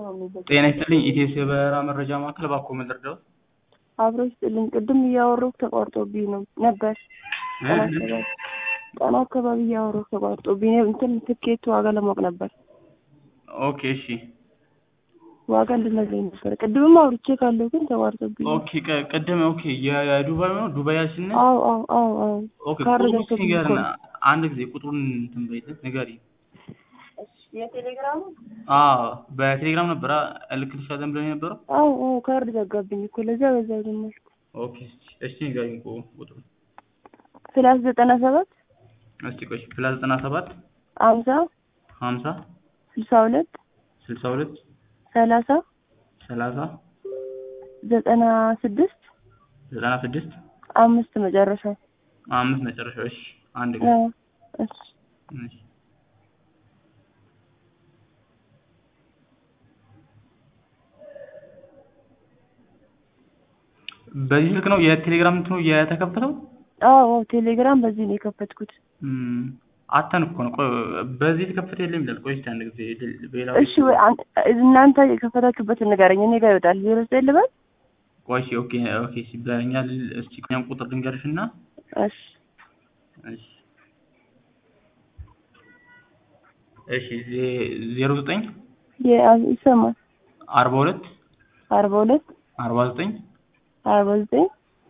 ጤና ይስጥልኝ ኢቴስ የበረራ መረጃ ማዕከል እባክዎ ምን ልርዳዎት? አብሮ ይስጥልኝ። ቅድም እያወራሁ ተቋርጦብኝ ነበር። ቀን አካባቢ እያወራሁ ተቋርጦብኝ እንትን ትኬት ዋጋ ለማወቅ ነበር። ኦኬ እሺ። ዋጋ እንድነግረኝ ነበር። ቅድምም አውርቼ ካለው ግን ተቋርጦብኝ። ኦኬ ቅድም ኦኬ የዱባይ ነው ዱባይ ያልሽኝ? አዎ። ኦኬ ቁጥሩን ንገሪና አንድ ጊዜ ቁጥሩን እንትን በይልኝ ንገሪኝ። የቴሌግራሙ? በቴሌግራም ነበር እልክልሻለሁ ብለኸኝ የነበረው? አዎ ካርድ ዘጋብኝ እኮ ለዛ በዛ ጀመርኩ። ኦኬ እሺ ንገሪኝ ቁጥሩን። +97 እስቲ ቆይ +97 50 62 62 30 96 5 መጨረሻው 5 መጨረሻው። እሺ አንድ ጊዜ እሺ በዚህ ስልክ ነው የቴሌግራም እንትኑ የተከፈተው? አዎ ቴሌግራም በዚህ ነው የከፈትኩት። አተን እኮ ነው። ቆይ በዚህ የተከፈተ የለም ይላል። ቆይ እስኪ አንድ ጊዜ ሌላ እሺ ወይ እናንተ የከፈታችሁበትን ንገረኝ፣ እኔ ጋር ይወጣል። 09 ልበል? ቆይ ኦኬ እሺ በእኛ እስኪ ቆይ ቁጥር ልንገርሽና እሺ እሺ 09 ይሰማል 42 49 76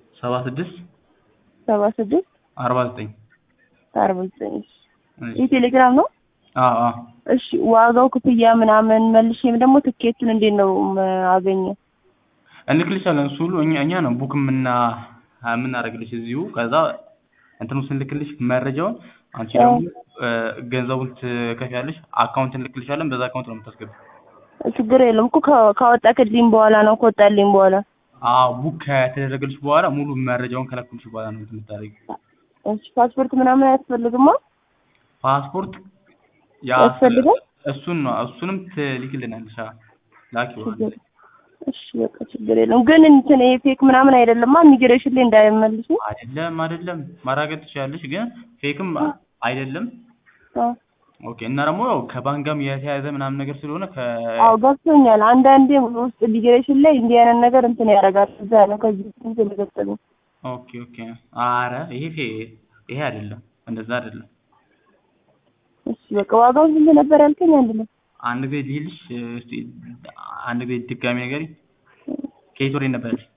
49 ይህ ቴሌግራም ነው? አዎ እሺ ዋጋው ክፍያ ምናምን መልሼም ደግሞ ትኬቱን እንዴት ነው አገኘው? እንልክልሻለን። እሱ ሁሉ እኛ ነው ቡክ የምናደርግልሽ እዚሁ። ከዛ እንትኑ ስንልክልሽ መረጃውን አንቺ ደግሞ ገንዘቡን ትከፍያለሽ። አካውንት እንልክልሻለን። በዛ አካውንት ነው የምታስገቢው። ችግር የለም እኮ ካወጣክልኝ በኋላ ነው ከወጣልኝ በኋላ። ቡክ ከተደረገልሽ በኋላ ሙሉ መረጃውን ከላክልሽ በኋላ ነው የምታደርጊው። እሺ ፓስፖርት ምናምን አያስፈልግማ? ፓስፖርት ያስፈልጋል? እሱንም ትልክልናለሽ። ላኪው። እሺ በቃ ችግር የለም። ግን እንትን ይሄ ፌክ ምናምን አይደለማ? ኢሚግሬሽን ላይ እንዳይመልሱ? አይደለም ማረጋገጥ ትችላለሽ፣ ግን ፌክም አይደለም። ኦኬ እና ደግሞ ከባንክ ጋርም የተያያዘ ምናምን ነገር ስለሆነ ገብቶኛል። አንዳንዴ ውስጥ ኢሚግሬሽን ላይ እንዲህ አይነት ነገር እንትን ያደርጋል። እዛ ነው ከዚህ እንትን ስለገጠመኝ። ኦኬ ኧረ ይሄ አይደለም፣ እንደዛ አይደለም። እሺ በቃ ዋጋው ስንት ነበር ያልከኝ? አንድ ጊዜ ልልሽ እስቲ አንድ ጊዜ ድጋሚ ንገሪኝ። ከየት ወዴት ነበር ያልሽኝ?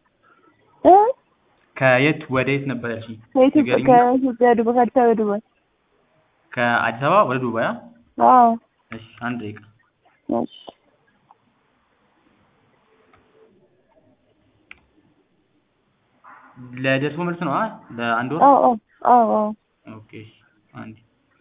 ከየት ወዴት ነበር ያልሽኝ? ከኢትዮጵያ ዱባይ። ከአዲስ አበባ ዱባይ። ከአዲስ አበባ ወደ ዱባይ? አዎ። እሺ አንድ ደቂቃ። እሺ ለደርሶ መልስ ነው ለአንድ ወር? አዎ። ኦኬ አንድ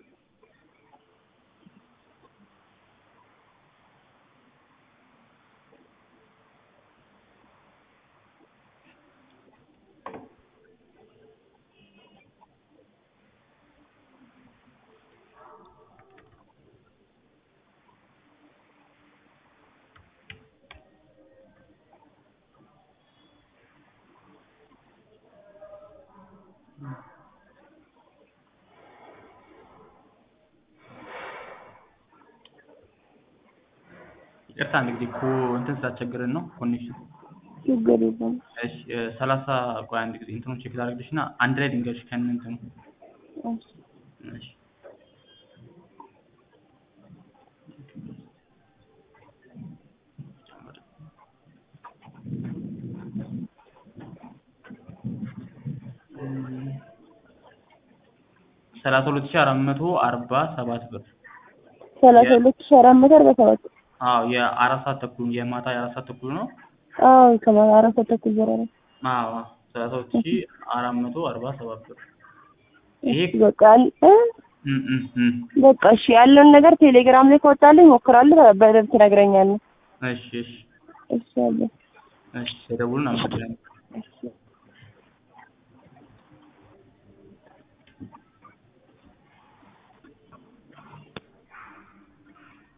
እንትን ስላስቸገረን ነው ኮኔክሽን። ችግር የለም። እሺ 30 ቆይ አንድ ጊዜ እንትኑን ቼክ ላድርግልሽና አንድ ላይ ልንገርሽ ከእነ እንትኑ። እሺ 32447 ብር። 32447? የ4 ሰዓት ተኩል የማታ የ4 ሰዓት ተኩል ነው። ከማታ 4 ሰዓት ተኩል በኋላ። 32447 ብር። ይሄ በቃ እሺ ያለውን ነገር ቴሌግራም ላይ ከወጣልኝ እሞክራለሁ። በደንብ ትነግረኛለህ። እሺ ደውሉን። አመሰግናለሁ።